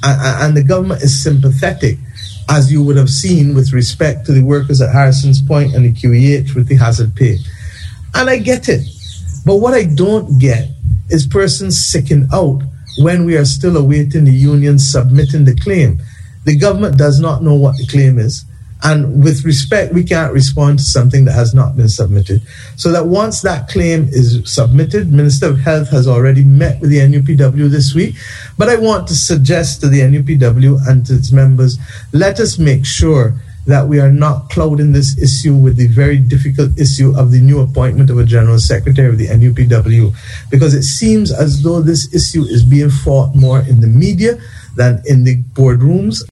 and the government is sympathetic, as you would have seen with respect to the workers at Harrison's Point and the QEH with the hazard pay. And I get it. But what I don't get is persons sicking out when we are still awaiting the union submitting the claim. The government does not know what the claim is. And with respect, we can't respond to something that has not been submitted. So that once that claim is submitted, Minister of Health has already met with the NUPW this week. But I want to suggest to the NUPW and to its members, let us make sure that we are not clouding this issue with the very difficult issue of the new appointment of a General Secretary of the NUPW, because it seems as though this issue is being fought more in the media than in the boardrooms.